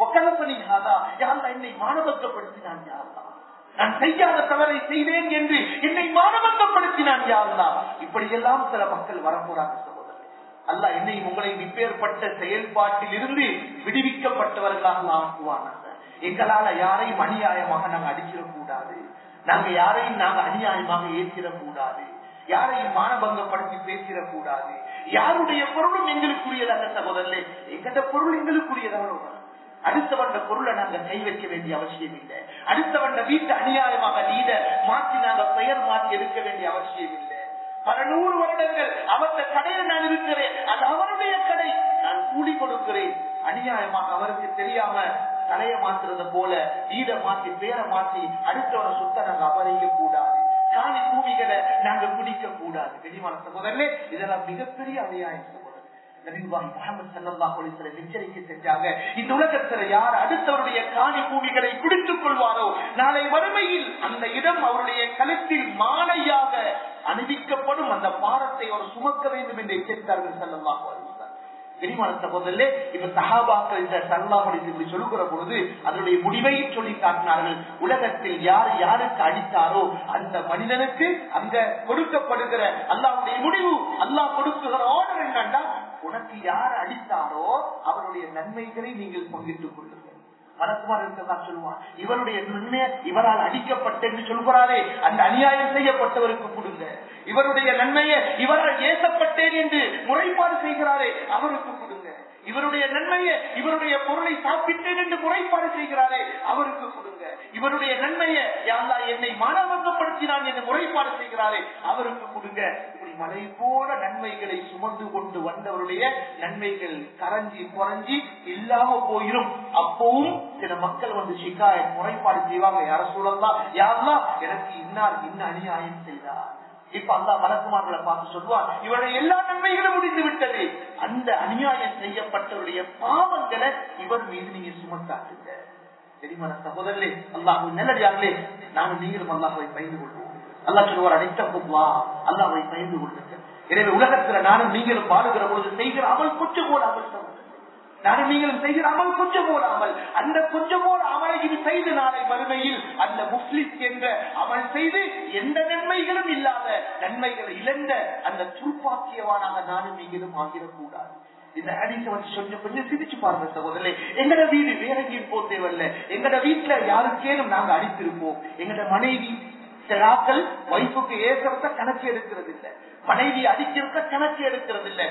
Speaker 1: என்னை மானபங்கப்படுத்தினான் யா அல்லாஹ். நான் செய்யாத தவறை செய்தேன் என்று என்னை மானபங்கப்படுத்தினான் யா அல்லாஹ். இப்படியெல்லாம் சில மக்கள் வரப்போறாங்க சகோதரர். அல்லாஹ் என்னை உங்களை இப்பேற்பட்ட செயல்பாட்டில் இருந்து விடுவிக்கப்பட்டவர்களாக ஆக்குவானாங்க. எங்களால யாரையும் அநியாயமாக நாங்க அடிச்சிடக்கூடாது, நாங்க யாரையும் நாங்க அநியாயமாக ஏற்றிடக்கூடாது, யாரையும் மானபங்கப்படுத்தி பேசிடக்கூடாது. யாருடைய பொருளும் எங்களுக்குரியது அல்ல சகோதரர்களே, எங்கட பொருள் எங்களுக்குரியதாக. அடுத்தவண்ட பொருளை நாங்க கை வைக்க வேண்டிய அவசியம் இல்லை. அடுத்தவண்ட வீட்டு அநியாயமாக நீட மாற்றி நாங்க பெயர் மாற்றி எடுக்க வேண்டிய அவசியம் இல்லை. பல நூறு வருடங்கள் அவருடைய கடையில் நான் இருக்கிறேன், அது அவருடைய கடை, நான் கூலி கொடுக்கிறேன். அநியாயமாக அவருக்கு தெரியாம தலைய மாற்றுறது போல வீட மாற்றி பேரை மாற்றி அடுத்தவரை சுத்த நாங்க அபரிக்க கூடாது. காணி பூமிகளை நாங்க குடிக்க கூடாது. வெளிமான சகோதரர்களே, இதெல்லாம் மிகப்பெரிய அநியாயம் சகோதரர். நபிகள் முஹம்மது ஸல்லல்லாஹு அலைஹி வஸல்லம் எச்சரிக்கை செஞ்சாங்க, இந்த உலகத்துல யார் அடுத்தவருடைய காணி பூமிகளை குடித்துக் கொள்வாரோ நாளை வறுமையில் அந்த இடம் அவருடைய கழுத்தில் மாலையாக அணிவிக்கப்படும், அந்த பாரத்தை அவர் சுமக்க வேண்டும் என்று எச்சரித்தார்கள் ஸல்லல்லாஹு அலைஹி வஸல்லம். பெருமான சகோதரர்களே, இப்ப சஹாபாக்கள் இந்த ஸல்லல்லாஹு அலைஹி வஸல்லம் இப்படி சொல்லுகிற பொழுது அதனுடைய முடிவையும் சொல்லி காட்டினார்கள். உலகத்தில் யார் யாருக்கு அடித்தாரோ அந்த மனிதனுக்கு அங்க கொடுக்கப்படுகிற அல்லாஹ்வுடைய முடிவு, அல்லாஹ் கொடுக்குகிற ஆர்டர் என்னன்னா, உனக்கு யார் அடித்தாரோ அவருடைய நன்மைகளை நீங்கள் பங்கிட்டுக் கொள்ளுங்கள். மலக்குமார் இருக்கதான் சொல்லுவான், இவருடைய நன்மை இவரால் அடிக்கப்பட்ட என்று சொல்கிறாரே அந்த அநியாயம் செய்யப்பட்டவருக்கு கொடுங்க. இவருடைய நன்மையை இவரால் ஏசப்பட்டேன் என்று முறைப்பாடு செய்கிறாரே அவருக்கு கொடுங்க. இவருடைய நன்மையை இவருடைய பொருளை சாப்பிட்டேன் என்று முறைப்பாடு செய்கிறாரே அவருக்கு கொடுங்க. இவருடைய நன்மையை யாரா என்னை மானவங்கப்படுத்தினான் என்று முறைப்பாடு செய்கிறாரே அவருக்கு கொடுங்க. இப்படி மலை போல நன்மைகளை சுமந்து கொண்டு வந்தவருடைய நன்மைகள் கரைஞ்சி குறைஞ்சி இல்லாம போயிரும். அப்பவும் சில மக்கள் வந்து சிக்காய முறைப்பாடு செய்வாங்க, யார சூழல்லாம் யாரெல்லாம் எனக்கு இன்னார் இன்ன அநியாயம் செய்தார். இப்ப அந்த மலக்குமார்களை பார்த்து சொல்லுவார், இவருடைய எல்லா நன்மைகளும் முடிந்து விட்டது, அந்த அநியாயம் செய்யப்பட்டவருடைய பாவங்களை இவர் மீது நீங்க சுமத்தாக்குங்க. தெரியுமான சகோதரர்களே, அல்லாஹ் நல்லடியார்களே, நானும் நீங்களும் அல்லாஹ்வை பயந்து கொள்வோம். அல்லாஹ் சொல்லுவார், அனைத்தா அல்லாஹ்வை பயந்து கொள்ளுங்க. எனவே உலகத்துல நானும் நீங்களும் வாழுகிற பொழுது செய்கிற அமல் கொஞ்சம் போல அமல், நானும் நீங்களும் செய்கிற அமல் கொஞ்சம் போடாமல் அந்த கொஞ்சம் போல அமலை இது செய்து நாளை வறுமையில் அந்த முஸ்லிம் என்ற அமல் செய்து எந்த நன்மைகளும் இல்லாத நன்மைகளை இழந்த அந்த துர்ப்பாக்கியவானாக நானும் நீங்களும் ஆகிடக்கூடாது. இந்த ஹதீஸை வச்சு கொஞ்சம் கொஞ்சம் சிரிச்சு பாருங்க சகோதரர்களே. எங்கட வீடு வேற எங்கேயும் போக தேவையில்லை. எங்கட வீட்டுல யாருக்கேனும் நாங்க அடித்திருப்போம். எங்கட மனைவி சிலாக்கள் வைப்புக்கு ஏற்கிறத கணக்கு எடுக்கிறது இல்லை, மனைவி அடிக்கிறத கணக்கு எடுக்கிறது இல்லை.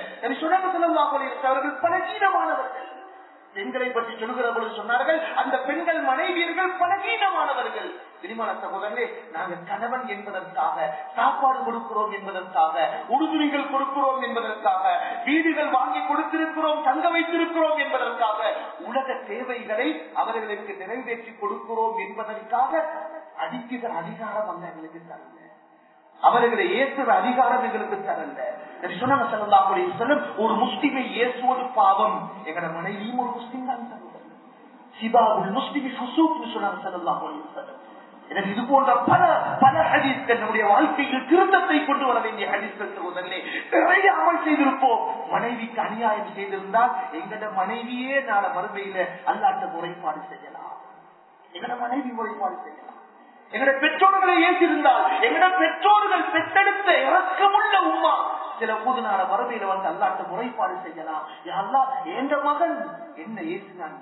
Speaker 1: அவர்கள் பலகீனமானவர்கள். பெண்களை பற்றி சொல்லுகிற பொழுது சொன்னார்கள், அந்த பெண்கள் மனைவியர்கள் பலகீனமானவர்கள். திருமண சகோதரர்களே, நாங்கள் கணவன் என்பதற்காக சாப்பாடு கொடுக்கிறோம் என்பதற்காக உடுதுணிகள் கொடுக்கிறோம் என்பதற்காக வீடுகள் வாங்கி கொடுத்திருக்கிறோம் தங்க வைத்திருக்கிறோம் என்பதற்காக உலக தேவைகளை அவர்களுக்கு நிறைவேற்றி கொடுக்கிறோம் என்பதற்காக அடிக்கிற அதிகாரம் அல்ல எங்களுக்கு தரல, அவர்களை ஏற்றுற அதிகாரம் எங்களுக்கு தரல. சொன்னாங்க ஸல்லல்லாஹு அலைஹி வஸல்லம், ஒரு முஸ்லிமை ஏசுவது பாவம். எங்கட மனைவியும் ஒரு முஸ்லிம் தான் சிபாவுல் முஸ்லிமி ஃபுசூக் சொன்னாங்க ஸல்லல்லாஹு அலைஹி வஸல்லம். எனக்கு இது போன்ற பல பல ஹதீஸ்கள் நம்முடைய வாழ்க்கையில் திருத்தத்தை கொண்டு வர வேண்டிய ஹதீஸ்கள் சகோதரர்களே. நிறைய அமல் செய்திருப்போம். மனைவிக்கு அநியாயம் செய்திருந்தால் எங்கட மனைவியே நாள மறுமையில அல்லாஹ்ட்ட முறைப்பாடு செய்யலாம், எங்கட மனைவி முறைப்பாடு செய்யலாம். எங்கட பெற்றோர்களை ஏற்றிருந்தால் எங்கட பெற்றோர்கள் பெற்றெடுத்த இறக்கமுள்ள உம்மா சில போது நாள மறுமையில வந்து அல்லாஹ்ட்ட முறைப்பாடு செய்யலாம். அல்லாஹ் என்ற மகன் என்ன ஏசினான்,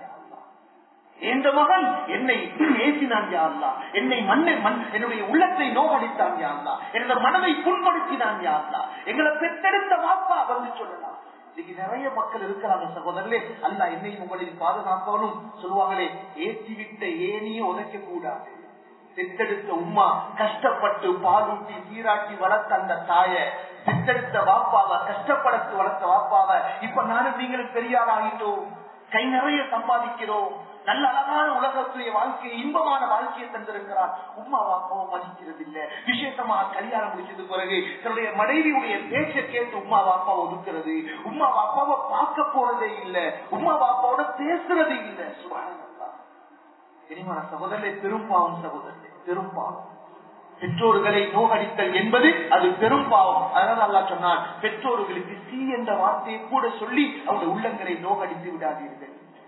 Speaker 1: என்ற மகன் என்னை ஏசினான் யா அல்லாஹ், என்னை மண்ணை மண் என்னுடைய உள்ளத்தை நோகடித்தான் யா அல்லாஹ், என்னோட மனதை புண்படுத்தினான் யா அல்லாஹ். எங்களை பெற்றெடுத்த வாப்பா வந்து சொல்லலாம். இன்னைக்கு நிறைய மக்கள் இருக்கிறாங்க சகோதரர்களே, அல்லாஹ் என்னையும் உங்களின் பாதுகாப்பவனும் சொல்லுவாங்களே, ஏற்றிவிட்ட ஏனியே உதைக்க கூடாது. பெற்றெடுத்த உம்மா கஷ்டப்பட்டு பாலூட்டி சீராட்டி வளர்த்த அந்த தாய, பெற்றெடுத்த வாப்பாவ கஷ்டப்படத்து வளர்த்த வாப்பாவ இப்ப நானும் நீங்களும் பெரியார் ஆகிட்டோம், கை நிறைய சம்பாதிக்கிறோம், நல்ல அழகான உலகத்துடைய வாழ்க்கையை இன்பமான வாழ்க்கையை தந்திருக்கிறார். உம்மா வாப்பாவும் மதிக்கிறது இல்ல. விசேஷமா கல்யாணம் முடிச்சது பிறகு தன்னுடைய மனைவியுடைய பேச்சை கேட்டு உம்மா வாப்பா ஒதுக்கிறது, உம்மா வாப்பாவை பார்க்க போறதே இல்லை, உம்மா வாப்பாவோட பேசுறதே இல்லை. சுப்ஹானல்லாஹ். தெரியுமா சகோதரர்களே, பெரும்பாவம் சகோதரர்களே, பெரும்பாவம். பெற்றோர்களை நோகடித்தல் என்பது அது பெரும்பாவம். அதனால அல்லாஹ் சொன்னான், பெற்றோர்களுக்கு சி என்ற வார்த்தையை கூட சொல்லி அவருடைய உள்ளங்களை நோகடித்து விடாதீர்கள்.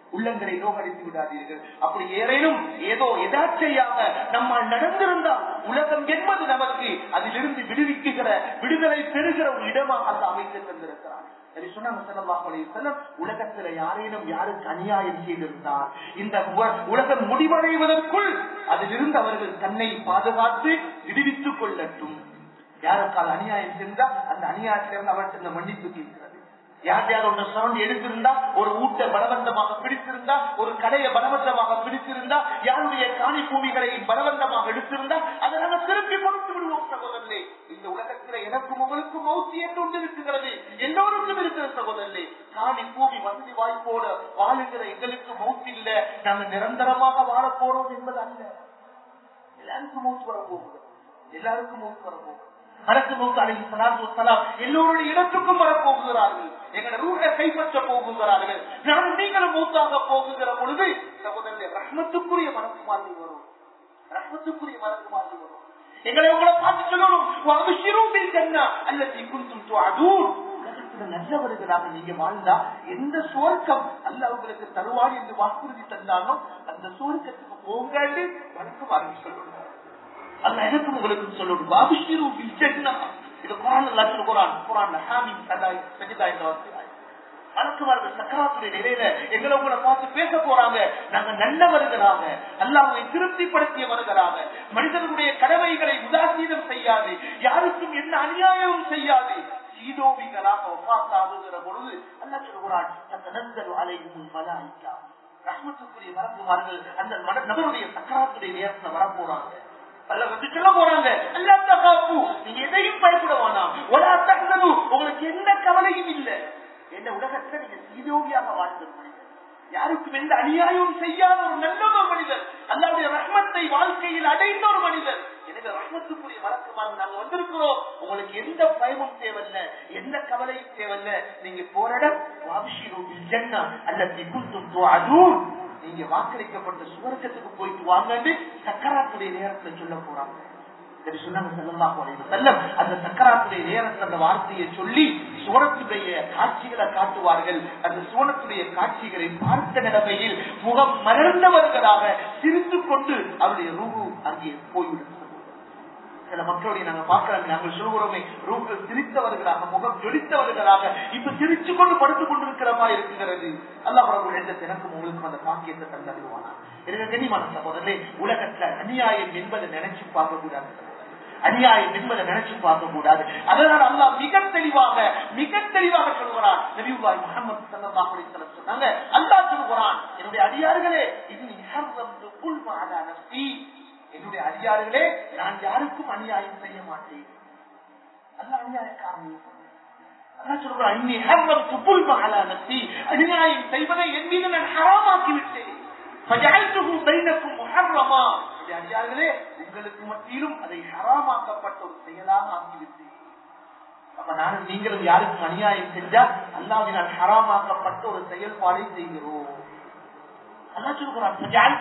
Speaker 1: உள்ளங்களை நோகடித்து விடாதீர்கள். அப்படி ஏறேனும் ஏதோ எதாச்சையாக நம்மால் நடந்திருந்தால் உலகம் என்பது நமக்கு அதிலிருந்து விடுவிக்குகிற விடுதலை பெறுகிற ஒரு இடமாக அந்த அமைத்து தந்திருக்கிறார். உலகத்துல யாரேனும் யாருக்கு அநியாயம் செய்திருந்தால் இந்த உலகம் முடிவடைவதற்குள் அதிலிருந்து அவர்கள் தன்னை பாதுகாத்து விடுவித்துக் கொள்ளட்டும். யாருக்கால் அநியாயம் சென்றால் அந்த அநியாயத்திலிருந்து அவர்கள் மன்னிப்பு கேட்கிறது. யார் யார் ஒன்று சவுண்ட் எடுத்திருந்தா, ஒரு ஊட்ட பலவந்தமாக பிடித்திருந்தா, ஒரு கடையை பலவந்தமாக பிடித்திருந்தா, யாருடைய காணி பூமிகளை பலவந்தமாக எடுத்திருந்தா அதை நாங்கள் திருப்பி கொடுத்து விடுவோம் சகோதரர்களே. இந்த உலகத்தில் எனக்கும் உங்களுக்கும் மௌத்தி என்று ஒன்று இருக்கிறது, எல்லோருக்கும் இருக்கிற சகோதரர்களே. காணி பூமி வசதி வாய்ப்போட வாழுகிற எங்களுக்கு மௌத்தி இல்ல, நாங்கள் நிரந்தரமாக வாழ போறோம் என்பது அல்ல. எல்லாருக்கும் மௌத்து வரப்போகுது, எல்லாருக்கும் மௌத்து வரப்போகுது. எல்லோருடைய இடத்துக்கும் வரப்போகிறார்கள், எங்களை ரூஹை கைப்பற்ற போகிறார்கள். நானும் நீங்களும் மூத்தாக போகுகிற பொழுது சகோதரர்களே ரஹ்மத்துக்குரிய மனசு மாறி வரும், ரஹ்மத்துக்குரிய மனசு மாறி வரும். எங்களை உங்களை பார்த்து சொல்லணும், நல்லவர்களாக நீங்க வாழ்ந்தா எந்த சுவர்க்கம் அல்ல உங்களுக்கு தருவாடி என்று வாக்குறுதி தந்தாலும் அந்த சுவர்க்கத்துக்கு போகாண்டு வணக்க வாங்கி சொல்லணும். அல்ல எனக்கும் உங்களுக்கு சொல்லணும், வாபிஷிரு பில் ஜன்னா. இது குர்ஆன் அல்லாஹ் குர்ஆன் குர்ஆன்ல ஹாமீம் சஜதா சஜதா என்ற வார்த்தை. அலக்குவார்கள் சக்கராத்துடைய நிலையில எங்களை உங்களை பார்த்து பேச போறாங்க. நாங்க நல்லவர்களாக அல்லாஹ்வை திருப்திப்படுத்தியவர்களாக மனிதர்களுடைய கடமைகளை உதாசீனம் செய்யாது, யாருக்கும் என்ன அநியாயமும் செய்யாது சீதோவிகளாக ஒப்பாத்தாகுகிற பொழுது அல்லாஹ் சொல்கிறான், தனஸ்ஸலு அலைஹிமுல் மலாயிகா. ரஹ்மத்துக்குரிய மலக்குமார்கள் அந்த நபருடைய சக்கராத்துடைய நேரத்துல வர போறாங்க. சொல்ல போறாங்க, நீங்க எதையும் பயப்பட வேண்டாம், உங்களுக்கு எந்த கவலையும் இல்லை. எந்த உலகத்துல நீங்க சீதோவியாக வாழ்ந்த மனிதர், யாருக்கும் எந்த அநியாயமும் செய்யாத ஒரு நல்ல ஒரு மனிதர், அல்லாஹ்வுடைய ரஹ்மத்தை வாழ்க்கையில் அடைந்த ஒரு மனிதர். எனவே ரஹ்மத்துக்குரிய வழக்கமாக நாங்க வந்திருக்கிறோம். உங்களுக்கு எந்த பயமும் தேவையில்லை, எந்த கவலையும் தேவையில்லை. நீங்க போராட அல்லது நீங்க வாக்களிக்கப்பட்ட சுவர்க்கத்துக்கு போயிட்டு வாங்கன்னு சக்கராத்துடைய நேரத்துல சொல்ல போறாங்க. அந்த சக்கராத்துடைய நேரத்தில் அந்த வார்த்தையை சொல்லி சுவனத்துடைய காட்சிகளை காட்டுவார்கள். அந்த சுவனத்துடைய காட்சிகளை பார்த்த நிலைமையில் முகம் மலர்ந்தவர்களாக சிரித்துக் கொண்டு அவருடைய ரூஹு அங்கே போய்விடும். சில மக்களுடைய நாங்க பார்க்கிறோம், நாங்கள் சொல்கிறோமே ரூஹு சிரித்தவர்களாக முகம் ஜொலித்தவர்களாக இப்ப சிரிச்சு கொண்டு படுத்துக் கொண்டிருக்கிற மாதிரி இருக்கிறது. அல்லாஹ் ரப்பல் இஸ்ஸத் எனக்கும் உங்களுக்கும் அந்த பாக்கியத்தை தந்தருவானா. எனவே கண்ணியமான சகோதரர்களே, உலகத்துல அநியாயம் என்பதை நினைச்சு பார்க்க கூடாது, அநியாயம் என்பதை நினைச்சு பார்க்க கூடாது. அதனால் அல்லாஹ் மிக தெளிவாக மிக தெளிவாக சொல்கிறான். நபியுல்லாஹி முஹம்மது ஸல்லல்லாஹு அலைஹி வஸல்லம் சொன்னாங்க, அல்லாஹ் சொல்கிறான், என்னுடைய அடியார்களே இன்னி ஹர்ரம்து குல்ம அலா நஃப்ஸி, என்னுடைய அடியார்களே நான் யாருக்கும் அநியாயம் செய்ய மாட்டேன். அல்லாஹ் அநியாயக்காரன். அல்லாஹ் சொல்றான், இன்னி ஹர்ரம்து குல்ம அலா நஃப்ஸி, அநியாயம் செய்வதை என் மீது நான் ஹராமாக்கி விட்டேன். ஃபஜஅல்துஹு பைனக்கும் முஹர்ரமா, அடியார்களே உங்களுக்கு மத்தியிலும் அதை ஹராமாக்கப்பட்ட ஒரு செயலாக ஆக்கிவிட்டேன். அப்ப நானும் நீங்களும் யாருக்கும் அநியாயம் செஞ்சா அல்லாஹ்வினால் ஹராமாக்கப்பட்ட ஒரு செயல்பாடை செய்கிறோம். அல்லாஹ் சொல்கிறான்,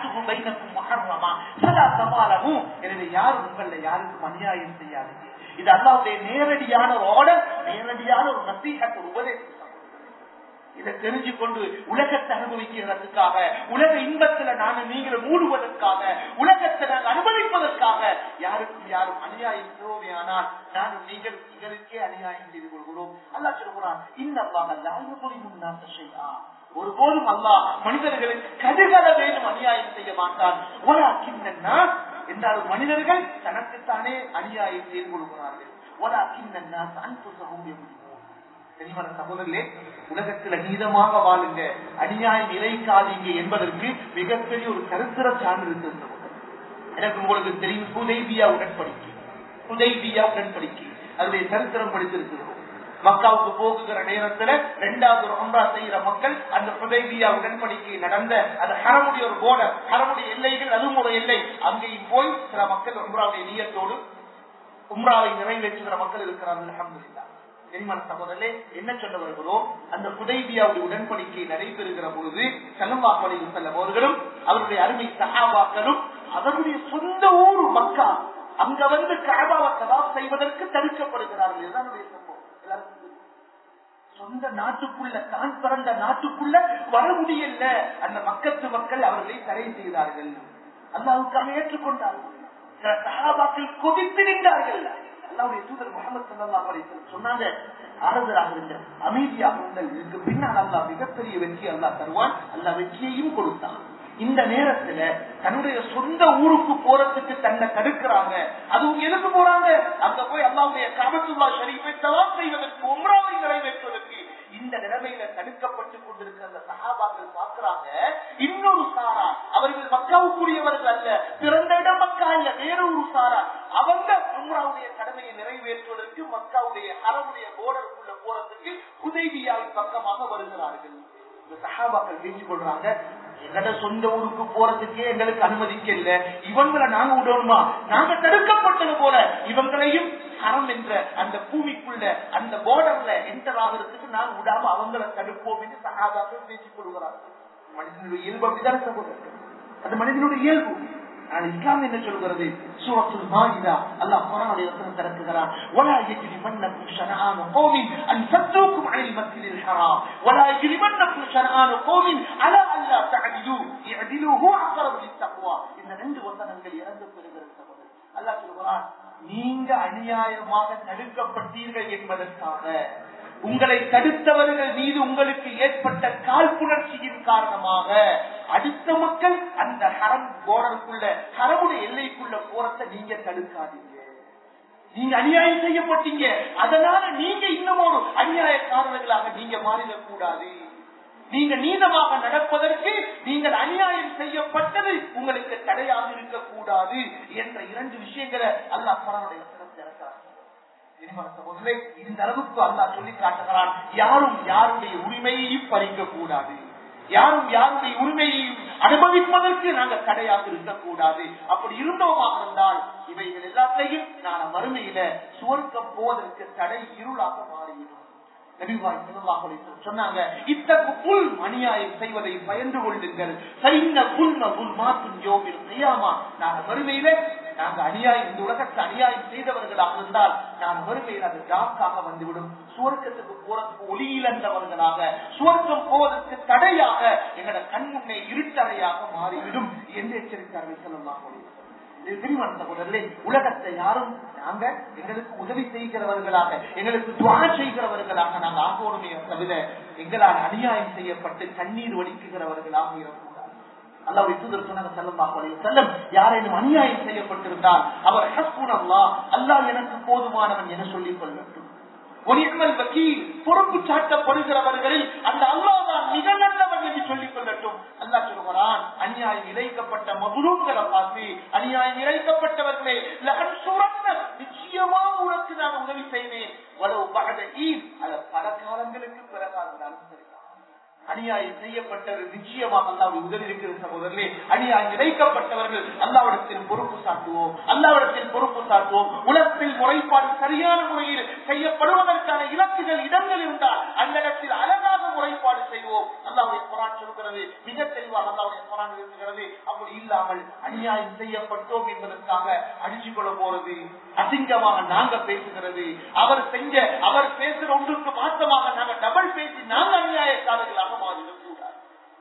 Speaker 1: எனவே யாரும் உங்கள யாருக்கும் அநியாயம் செய்யாதீங்க. இது அல்லாஹ்வுடைய நேரடியான ஒரு ஆர்டர், நேரடியான ஒரு நசீஹத், ஒரு உபதேசம். இதை தெரிஞ்சு கொண்டு உலகத்தை அனுபவிக்கிறதுக்காக, உலக இன்பத்துல நானும் நீங்களும் மூடுவதற்காக, உலகத்தை நாங்கள் அனுபவிப்பதற்காக யாருக்கும் யாரும் அநியாயம் செய்வோமே, ஆனால் நானும் நீங்கள் இவருக்கே அநியாயம் செய்து கொள்கிறோம். அல்லாஹ் சொல்கிறான், ஒருபோதும் அல்லாஹ் மனிதர்களுக்கு கடுகள வேணும் அநியாயம் செய்ய மாட்டான். என்றாலும் மனிதர்கள் தனக்குத்தானே அநியாயம் செய்து கொள்கிறார்கள். சகோதரர்களே, உலகத்தில் நீதமாக வாழுங்க, அநியாயம் இழைக்காதீங்க என்பதற்கு மிகப்பெரிய ஒரு சரித்திர சான்று இருக்கிறது. எனக்கு உங்களுக்கு தெரியும், ஹுதைபியா உடன்படிக்கை, ஹுதைபியா உடன்படிக்கை அதனுடைய சரித்திரம் படித்திருக்கிறோம். மக்காவுக்கு போகுகிற நேரத்துல இரண்டாவது ஒரு உம்ரா செய்கிற மக்கள் அந்த ஹுதைபியா உடன்படிக்கை நடந்த அந்த ஹரமுடைய ஒரு போர்டர், ஹரமுடைய எல்லைகள், அதுவும் ஒரு எல்லை, அங்கேயும் போய் சில மக்கள் உம்ராவுடைய நியத்தோடு உம்ராவை நிறைவேற்றுகிற மக்கள் இருக்கிறார்கள். அல்ஹம்துலில்லாஹ். பெருமான சகோதரர்களே, என்ன சொல்ல வருகிறோம், அந்த ஹுதைபியாவுடைய உடன்படிக்கை நடைபெறுகிற பொழுது ஸல்லல்லாஹு அலைஹி வஸல்லம் அவர்களும் அவருடைய அருமை சஹாபாக்களும் அவருடைய சொந்த ஊர் மக்கா அங்க வந்து கஅபாவை தவாஃப் செய்வதற்கு தடுக்கப்படுகிறார்கள். இதுதான் சம்பவம். சொந்த நாட்டுக்குள்ள தான் பிறந்த நாட்டுக்குள்ள வர முடியல. அந்த மக்கத்து மக்கள் அவர்களை தடை செய்தார்கள். அல்லாஹ்வுக்காக ஏற்றுக்கொண்டார்கள். சில சஹாபாக்கள் கொதித்து நின்றார்கள். அல்லாஹ்வுடைய தூதர் முஹம்மது ஸல்லல்லாஹு அலைஹி வஸல்லம் சொன்னாங்க, ஆறுதலாக இருங்கள், அமைதியாக இருங்கள், இதுக்கு பின்னால் அல்லாஹ் மிகப்பெரிய வெற்றி அல்லாஹ் தருவான். அல்லாஹ் வெற்றியையும் கொடுத்தான். இந்த நேரத்துல தன்னுடைய சொந்த ஊருக்கு போறதுக்கு தன்னை தடுக்கிறாங்க. அதுவும் எதுக்கு போறாங்க? அங்க போய் அல்லாஹ்வுடைய கஅபத்துல்லாஹ் ஷரீஃபை தவாப் செய்வதற்கு, உம்ராவை நிறைவேற்றுவதற்கு. இந்த நிலைமையில தடுக்கப்பட்டு கொண்டிருக்கிற அந்த சஹாபாக்கள் பார்க்கிறாங்க, இன்னொரு சாரா, அவர்கள் மக்காவுக்குரியவர்கள் அல்ல, பிறந்த இடம் மக்கா இல்ல, வேறொரு சாரா, அவங்க உம்ராவுடைய கடமையை நிறைவேற்றுவதற்கு மக்காவுடைய ஹரமுடைய போர்டருக்குள்ள போறதுக்கு ஹுதைபியாவின் பக்கமாக வருகிறார்கள். சஹாபாக்கள் பேசிக் கொள்றாங்க, எங்கட சொந்த ஊருக்கு போறதுக்கே எங்களுக்கு அனுமதிக்கல, இவங்களை நாங்க விடணுமா? நாங்க தடுக்கப்பட்டது போல இவங்களையும் ஹரம் என்ற அந்த பூமிக்குள்ள அந்த பார்டர்ல என்டர் ஆகிறதுக்கு நாங்க விடாம அவங்களை தடுப்போம் என்று சஹாபாக்கள் பேசிக் கொள்கிறார்கள். மனிதனுடைய இயல்பு அப்படிதான் சகோதரர்கள், அது மனிதனுடைய இயல்பு. இஸ்லாம் என்ன சொல்கிறது? சூரத்துல் மாஇதா அல்லாஹ் குர்ஆனில் வசனம் தருகிறான், வலா யஜ்ரிமன்னகும் ஷனஆனு கௌமின் அன் சத்தூக்கும் அனில் மஸ்ஜிதில் ஹராம் வலா யஜ்ரிமன்னகும் ஷனஆனு கௌமின் அலா அல்லா தஅதிலு இஅதிலு ஹுவ அக்ரபு லித்தக்வா. இந்த ரெண்டு வசனங்கள் இறந்து பெறுகிறது சகோதரர். அல்லாஹ் சொல்கிறான், நீங்க அநியாயமாக தடுக்கப்பட்டீர்கள் என்பதற்காக, உங்களை தடுத்தவர்கள் மீது உங்களுக்கு ஏற்பட்ட காழ்ப்புணர்ச்சியின் காரணமாக அடுத்த மக்கள் அந்த ஹரம் போர்டருக்குள்ள, ஹரமுடைய எல்லைக்குள்ள போறத நீங்க தடுக்காதீங்க. நீங்க அநியாயம் செய்யப்பட்டீங்க, அதனால நீங்க இன்னும் ஒரு அநியாயக்காரர்களாக நீங்க மாறிடக்கூடாது. நீங்க நீதமாக நடப்பதற்கு நீங்கள் அநியாயம் செய்யப்பட்டது உங்களுக்கு தடையாக இருக்கக்கூடாது என்ற இரண்டு விஷயங்களை அல்லாஹ் குர்ஆனுடைய வசனத்தில் இறக்கிறார். இந்த அளவுக்கு அல்லாஹ் சொல்லி காட்டுகிறான், யாரும் யாருடைய உரிமையையும் பறிக்க கூடாது, யாரும் யாருடைய உரிமையையும் அனுபவிப்பதற்கு நாங்கள் தடையாக இருக்கக்கூடாது. அப்படி இருந்தோமாக இருந்தால் இவைகள் எல்லாத்தையும் நான் மறுமையில சுவர்க்கம் போவதற்கு தடை இருளாக மாறிவிடும். சொன்னாங்க, இத்தகு புல் அநியாயம் செய்வதை பயந்து கொள்ளுங்கள். நாங்கள் வறுமையில நாங்கள் அநியாயம், இந்த உலகத்தை அநியாயம் செய்தவர்களாக இருந்தால் நான் வறுமையில் அது டாக்காக வந்துவிடும். சுவர்க்கத்துக்கு போறதுக்கு ஒளி இழந்தவர்களாக, சுவர்க்கம் போவதற்கு தடையாக எங்களோட கண் முன்னே இருட்டறையாக மாறிவிடும் என்று எச்சரித்தார்கள் ஸல்லல்லாஹு அலைஹி வஸல்லம். உலகத்தை யாரும் நாங்க எங்களுக்கு உதவி செய்கிறவர்களாக, எங்களுக்கு துஆ செய்கிறவர்களாக நாங்கள் ஆகோருமே தவிர எங்களால் அநியாயம் செய்யப்பட்டு கண்ணீர் வடிக்குகிறவர்களாக இருக்கக்கூடாது. அல்லாஹ்வுடைய தூதர் சொன்னாங்க ஸல்லல்லாஹு அலைஹி வஸல்லம், யாரேனும் அநியாயம் செய்யப்பட்டிருந்தால் அவர் ஹஸ்புனல்லாஹ், அல்லாஹ் எனக்கு போதுமானவன் என சொல்லிக் கொள்ளட்டும். பொறுப்பு சாட்டப்படுகிறவர்களில் அந்த அல்லாஹ் தான் மிக நல்லவன் என்று சொல்லிக் கொள்ளட்டும். அல்லாஹ் சொல்கிறான், அநியாயம் இழைக்கப்பட்ட மதுரூம்களை பார்த்து, அநியாயம் இழைக்கப்பட்டவர்களே, நிச்சயமாக உனக்கு நான் உதவி செய்வேன். அது பல காலங்களுக்கு பிறகாக இருந்தாலும் சரி. அநியாயம் செய்யப்பட்டவர் நிச்சயமாக அல்லாஹ்வுடைய உதவி இருக்கிற சகோதரர்களே. அநியாயம் இழைக்கப்பட்டவர்கள் அல்லாஹ்விடத்தில் பொறுப்பு சாட்டுவோம், அல்லாஹ்விடத்தில் பொறுப்பு சாட்டுவோம். உலகத்தில் முறைப்பாடு சரியான முறையில் செய்யப்படுவதற்கான இலக்குகள் இடங்கள் இருந்தால் அந்த இடத்தில் அழகாக முறைப்பாடு செய்வோம். அல்லாஹ்வுடைய குர்ஆன் சொல்கிறது, மிக தெளிவாக அல்லாஹ்வுடைய குர்ஆன் இருக்கிறது. அப்படி இல்லாமல் அநியாயம் செய்யப்பட்டோம் என்பதற்காக அடிச்சு கொள்ள போறது, அசிங்கமாக நாங்க பேசுகிறது, அவர் செஞ்ச அவர் பேசுற ஒன்றுக்கு மாற்றமாக நாங்க டபுள் பேசி நாங்க அநியாயக்காரர்களாக மாறிடக்கூடாது.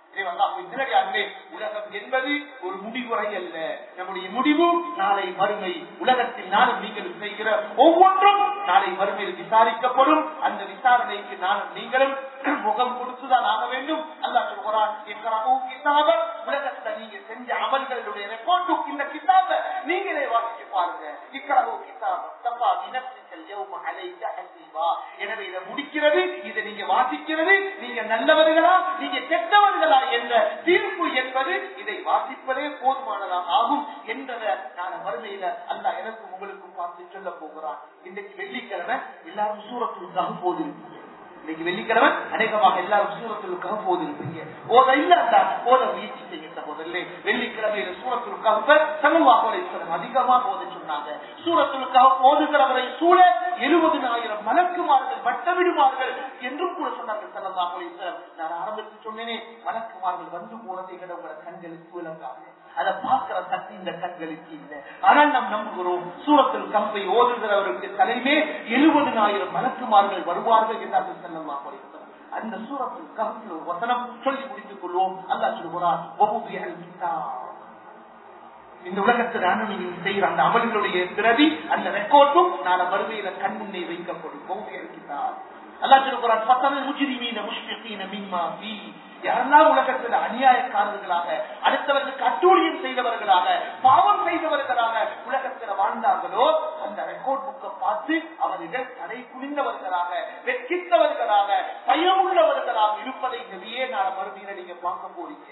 Speaker 1: உலகம் என்பது ஒரு முடிவுரை அல்ல, நம்முடைய முடிவு நாளை மறுமை. உலகத்தில் நானும் நீங்கள் செய்கிற ஒவ்வொன்றும் நாளை மறுமையில் விசாரிக்கப்படும். அந்த விசாரணைக்கு நானும் நீங்களும் முகம் கொடுத்துதான் ஆக வேண்டும். அல்லாஹ் சொல்கிறான், உலகத்தை நீங்க செஞ்ச அமல்களுடைய ரெக்கார்டு இந்த கிதாபை நீங்களே வாசிச்சு பாருங்க. இக்கரவு கிதாப் தப்பா வினப்திகள் யௌம அலைக ஹஸீபா. எனவே இதை முடிக்கிறது, இதை நீங்க வாசிக்கிறது, நீங்க நல்லவர்களா நீங்க கெட்டவர்களா என்ற தீர்ப்பு என்பது இதை வாசிப்பதே போதுமானதாக ஆகும் என்றதை நான் மறுமையில அல்லாஹ் எனக்கும் உங்களுக்கும் பார்த்து சொல்ல போகிறான். இன்றைக்கு வெள்ளிக்கிழமை எல்லாரும் சூரத்துக்காக போதிருப்பீங்க. இன்னைக்கு வெள்ளிக்கிழமை அநேகமாக எல்லாரும் சூரத்துக்காக போதிருப்பீங்க. ஓத இல்லா ஓத முயற்சி செய்ய சகோதரர்களே. வெள்ளிக்கிழமையில சூரத்துக்காக ஸல்லல்லாஹு அலைஹி வஸல்லம் அதிகமாக ஓத சொன்னாங்க. சூரத்துக்காக ஓதுகிறவரை சூழ எழுபதினாயிரம் மலக்குமார்கள் வட்டமிடுவார்கள் என்றும் கூட சொன்னார்கள் ஸல்லல்லாஹு அலைஹி வஸல்லம். நான் ஆரம்பத்தில் சொன்னேனே, மலக்குமார்கள் வந்து போனதை விட உங்களோட கண்களுக்கு விளங்காது. அதை பார்க்கிற சக்தி இந்த கண்களுக்கு இல்லை. ஆனால் நாம் நம்புகிறோம் சூரத்துல் கஹ்ஃபை ஓதுகிறவருக்கு தலைமே எழுபதினாயிரம் மலக்குமார்கள் வருவார்கள் என்று ஸல்லல்லாஹு அலைஹி வஸல்லம் அந்த சூரத்துல் கஹ்ஃபில் ஒரு வசனம் சொல்லி முடித்துக் கொள்வோம். அல்லாஹ் சொல்கிறார், வஹுபியல் கிதாப். இந்த உலகத்தில் அனுமதி செய்கிற அந்த அமல்களுடைய பிரதி அந்த ரெக்கார்டும் நாளை மறுமையில கண் முன்னே வைக்கப்படும். வஹுபியல் கிதாப். அல்லாஹ் சொல்கிறார், ஃபதல் முஜ்ரிமீன முஷ்ஃபிகீன மிம்மா ஃபீ. யாரெல்லாம் உலகத்தில் அநியாயக்காரர்களாக, அடுத்தவர்களுக்கு அட்டூழியம் செய்தவர்களாக, பாவம் செய்தவர்களாக உலகத்தில் வாழ்ந்தார்களோ அந்த ரெக்கார்ட் புக்கை பார்த்து அவர்கள் தலை குனிந்தவர்களாக, வெட்கித்தவர்களாக, பயமுள்ளவர்களாக இருப்பதை நபியே நாளை மறுமையில நீங்க பார்க்க போறீங்க.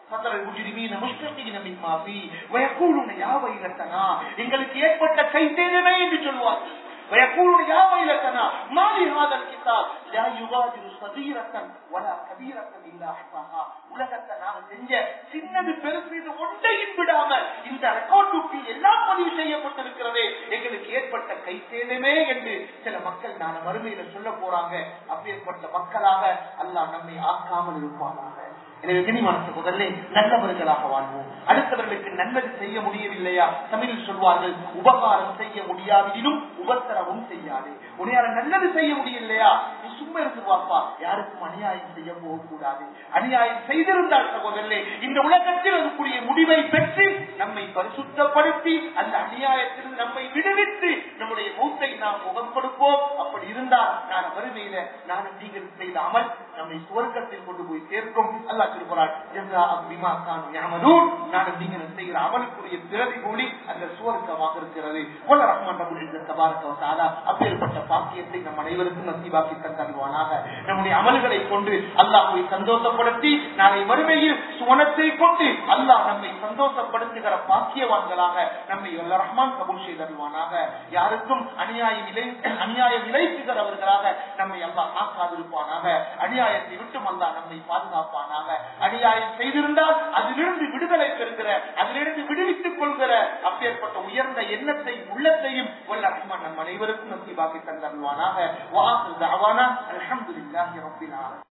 Speaker 1: எங்களுக்கு ஏற்பட்ட கைதேதமே என்று சொல்வார்கள். ويقولون يا ويلتنا ما لهذا الكتاب لا يغادر صغيرة ولا كبيرة إلا أحصاها. உலகத்தை நாம செஞ்ச சின்னது பெருசு ஒன்றையும் விடாம இந்த ரெக்கார்ட் புக்கில் எல்லாம் பதிவு செய்யப்பட்டிருக்கிறதே, எங்களுக்கு ஏற்பட்ட கை சேதமே என்று சில மக்கள் நாளை மறுமையில சொல்ல போறாங்க. அப்பேற்பட்ட மக்களாக அல்லாஹ் நம்மை ஆக்காமல் இருப்பானாக. எனவே கனிமான சகோதரர்களே, நல்லவர்களாக வாழ்வோம். அடுத்தவர்களுக்கு நல்லது செய்ய முடியவில்லையா, தமிழில் சொல்வார்கள், உபகாரம் செய்ய முடியாவிடினும் உபத்திரவும் செய்யாது. உன்னையால நல்லது செய்ய முடியலையா, நீ சும்மா இருந்துருவாப்பா, யாருக்கும் அநியாயம் செய்ய போகக்கூடாது. அநியாயம் செய்திருந்தால் சகோதரர்களே இந்த உலகத்தில் அதுக்குரிய முடிவை பெற்று நம்மை பரிசுத்தப்படுத்தி அந்த அநியாயத்திலிருந்து நம்மை விடுவித்து நம்முடைய மூத்தை நாம் முகம் கொடுப்போம். அப்படி இருந்தால் நான் வறுமையில நான் நீங்கள் செய்த அமல் நம்மை சுவர்க்கத்தில் கொண்டு போய் சேர்க்கும். அல்லாஹ் சொல்கிறார், நீங்கள் செய்கிற அமலுக்குரிய பிரதி கூலி அந்த சுவர்க்கமாக இருக்கிறது. அப்பேற்பட்ட பாக்கியத்தை நம் அனைவருக்கும் நசீபாக்கி தந்தருவானாக. நம்முடைய அமல்களை கொண்டு அல்லாஹ்வை சந்தோஷப்படுத்தி நாளை மறுமையில் சுவனத்தை கொண்டு அல்லாஹ் நம்மை சந்தோஷப்படுத்துகிற பாக்கியவான்களாக நம்மை வல்ல ரஹ்மான் கபூல் செய்தருவானாக. யாருக்கும் அநியாயம் இலை அநியாயம் இழைக்குகிறவர்களாக நம்மை அல்லாஹ் ஆக்காதிருப்பானாக. அநியாயத்தை விட்டும் அல்லாஹ் நம்மை பாதுகாப்பானாக. அநியாயம் செய்திருந்தால் அதிலிருந்து விடுதலை பெறுகிற, அதிலிருந்து விடுவித்துக் கொள்கிற அப்பேற்பட்ட உயர்ந்த எண்ணத்தை உள்ளத்தையும் வல்ல ரஹ்மான் நம் அனைவருக்கும் நசீபாக்கி தந்தருவானாக. வாஹிரு தஅவானா அல்ஹம்துலில்லாஹி ரப்பில் ஆலமீன்.